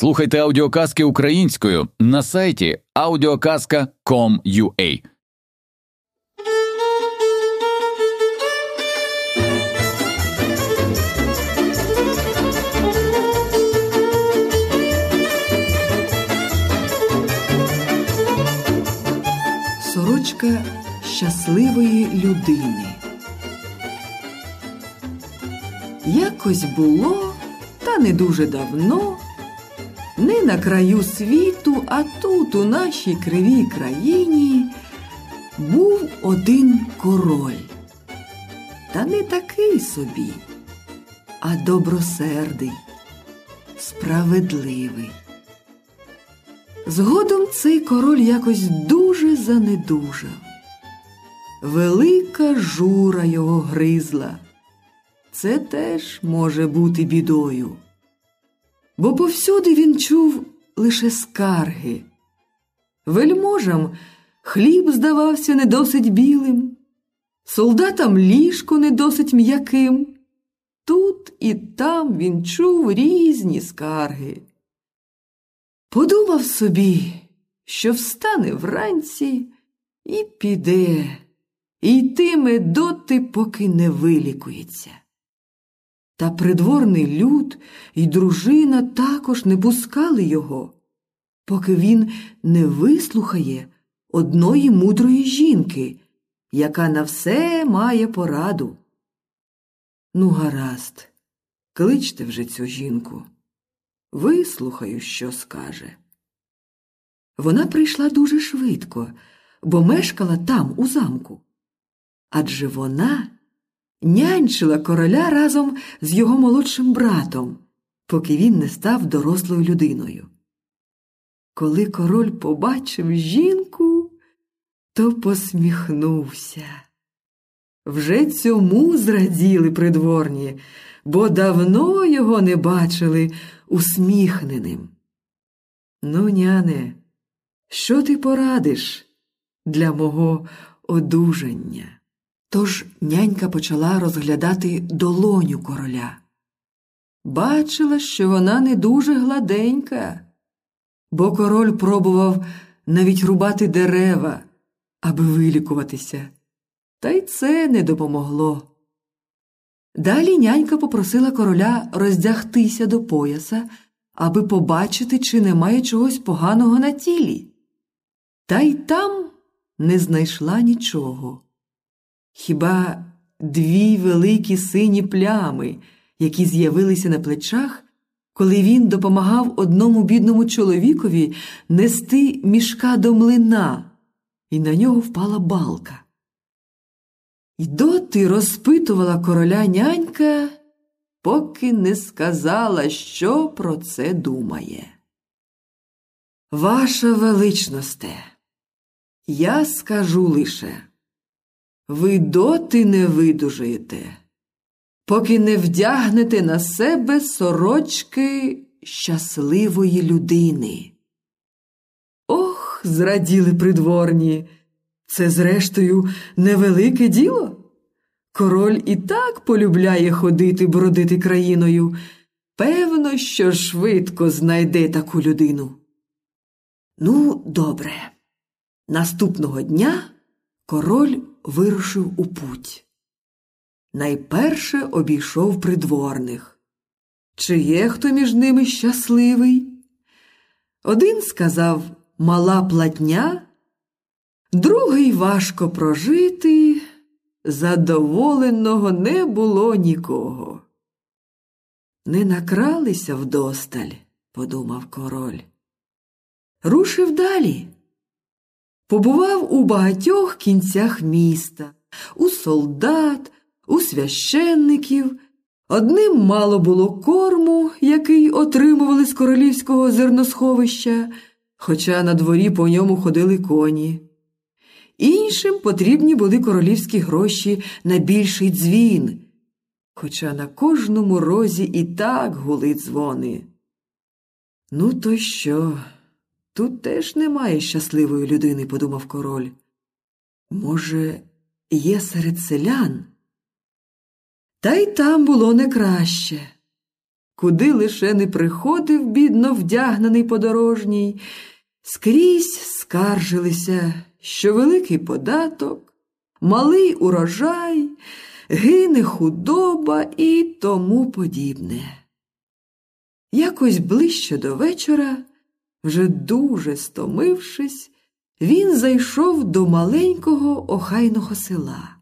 Слухайте аудіоказки українською на сайті audiokaska.com.ua. Сорочка щасливої людини. Якось було, та не дуже давно, не на краю світу, а тут, у нашій кривій країні, був один король. Та не такий собі, а добросердий, справедливий. Згодом цей король якось дуже занедужав. Велика жура його гризла. Це теж може бути бідою. Бо повсюди він чув лише скарги. Вельможам хліб здавався не досить білим, солдатам ліжко не досить м'яким. Тут і там він чув різні скарги. Подумав собі, що встане вранці і піде, і йтиме доти, поки не вилікується. Та придворний люд і дружина також не пускали його, поки він не вислухає одної мудрої жінки, яка на все має пораду. Ну, гаразд, кличте вже цю жінку. Вислухаю, що скаже. Вона прийшла дуже швидко, бо мешкала там, у замку. Адже вона нянчила короля разом з його молодшим братом, поки він не став дорослою людиною. Коли король побачив жінку, то посміхнувся. Вже цьому зраділи придворні, бо давно його не бачили усміхненим. Ну, няне, що ти порадиш для мого одужання? Тож нянька почала розглядати долоню короля. Бачила, що вона не дуже гладенька, бо король пробував навіть рубати дерева, аби вилікуватися. Та й це не допомогло. Далі нянька попросила короля роздягтися до пояса, аби побачити, чи немає чогось поганого на тілі. Та й там не знайшла нічого. Хіба дві великі сині плями, які з'явилися на плечах, коли він допомагав одному бідному чоловікові нести мішка до млина, і на нього впала балка. І доти розпитувала короля нянька, поки не сказала, що про це думає. Ваша величносте, я скажу лише, ви доти не видужаєте, поки не вдягнете на себе сорочки щасливої людини. Ох, зраділи придворні, це, зрештою, невелике діло. Король і так полюбляє ходити, бродити країною. Певно, що швидко знайде таку людину. Ну, добре. Наступного дня король вирушив у путь. Найперше обійшов придворних. Чи є хто між ними щасливий? Один сказав «мала платня», другий «важко прожити», задоволеного не було нікого. «Не накралися вдосталь», – подумав король. Рушив далі. Побував у багатьох кінцях міста, у солдат, у священників. Одним мало було корму, який отримували з королівського зерносховища, хоча на дворі по ньому ходили коні. Іншим потрібні були королівські гроші на більший дзвін, хоча на кожному розі і так гули дзвони. Ну то що? Тут теж немає щасливої людини, подумав король. Може, є серед селян? Та й там було не краще. Куди лише не приходив бідно вдягнений подорожній, скрізь скаржилися, що великий податок, малий урожай, гине худоба і тому подібне. Якось ближче до вечора, вже дуже стомившись, він зайшов до маленького охайного села.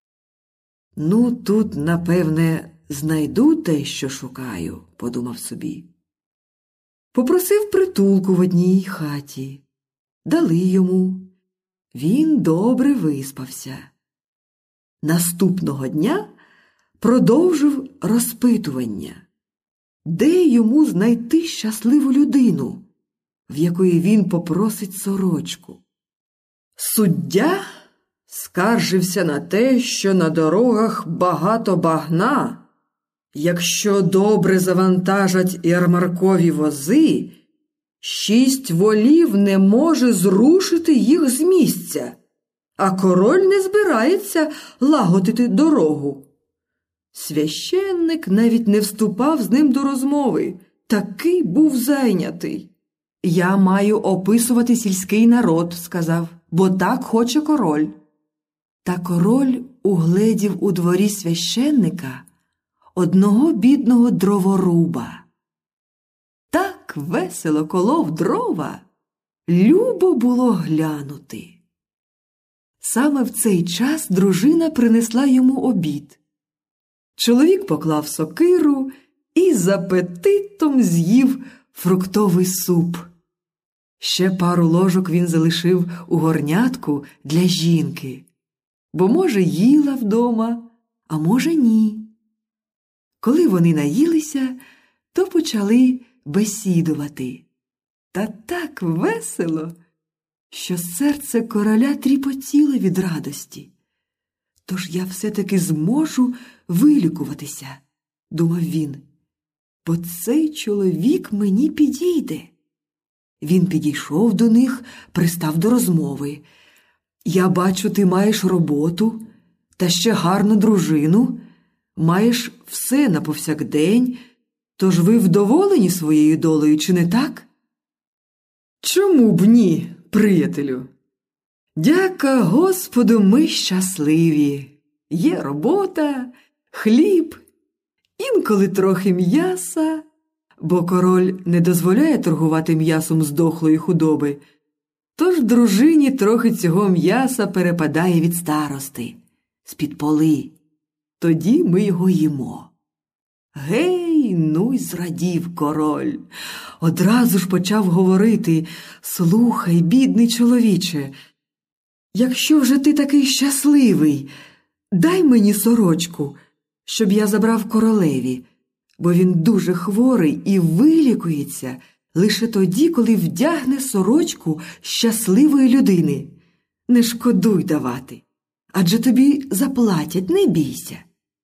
«Ну, тут, напевне, знайду те, що шукаю», – подумав собі. Попросив притулку в одній хаті. Дали йому. Він добре виспався. Наступного дня продовжив розпитування, де йому знайти щасливу людину, в якої він попросить сорочку. Суддя скаржився на те, що на дорогах багато багна. Якщо добре завантажать ярмаркові вози, 6 волів не може зрушити їх з місця, а король не збирається лагодити дорогу. Священник навіть не вступав з ним до розмови, такий був зайнятий. «Я маю описувати сільський народ», – сказав, – «бо так хоче король». Та король угледів у дворі священника одного бідного дроворуба. Так весело колов дрова, любо було глянути. Саме в цей час дружина принесла йому обід. Чоловік поклав сокиру і з апетитом з'їв фруктовий суп. Ще пару ложок він залишив у горнятку для жінки, бо, може, їла вдома, а може, ні. Коли вони наїлися, то почали бесідувати. Та так весело, що серце короля тріпотіло від радості. «Тож я все-таки зможу вилікуватися», – думав він, – «бо цей чоловік мені підійде». Він підійшов до них, пристав до розмови. «Я бачу, ти маєш роботу, та ще гарну дружину, маєш все на повсякдень, тож ви вдоволені своєю долею, чи не так?» «Чому б ні, приятелю? Дяка Господу, ми щасливі. Є робота, хліб, інколи трохи м'яса, бо король не дозволяє торгувати м'ясом з дохлої худоби, тож дружині трохи цього м'яса перепадає від старости, з-під поли. Тоді ми його їмо». «Гей, ну й зрадів король. Одразу ж почав говорити: «Слухай, бідний чоловіче, якщо вже ти такий щасливий, дай мені сорочку, щоб я забрав королеві, бо він дуже хворий і вилікується лише тоді, коли вдягне сорочку щасливої людини. Не шкодуй давати, адже тобі заплатять, не бійся».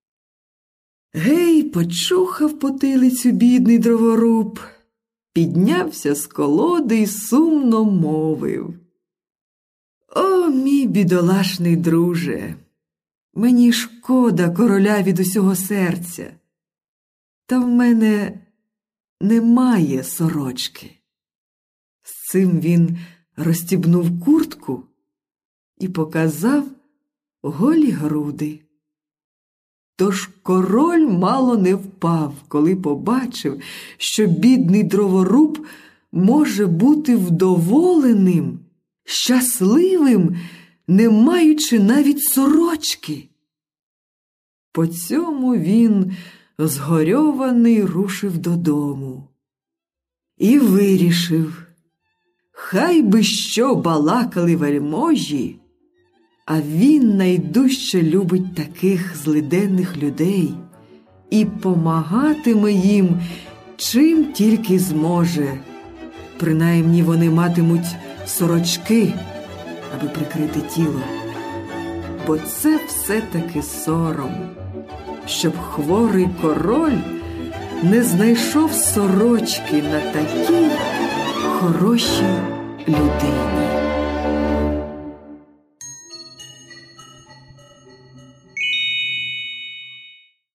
Гей, почухав потилицю бідний дроворуб, піднявся з колоди й сумно мовив: «О, мій бідолашний друже, мені шкода короля від усього серця, та в мене немає сорочки». З цим він розстібнув куртку і показав голі груди. Тож король мало не впав, коли побачив, що бідний дроворуб може бути вдоволеним, щасливим, не маючи навіть сорочки. По цьому він, згорьований, рушив додому. І вирішив: хай би що балакали вельможі, а він найдужче любить таких злиденних людей і помагатиме їм, чим тільки зможе. Принаймні вони матимуть сорочки, аби прикрити тіло. Бо це все-таки сором, щоб хворий король не знайшов сорочки на такій хорошій людині.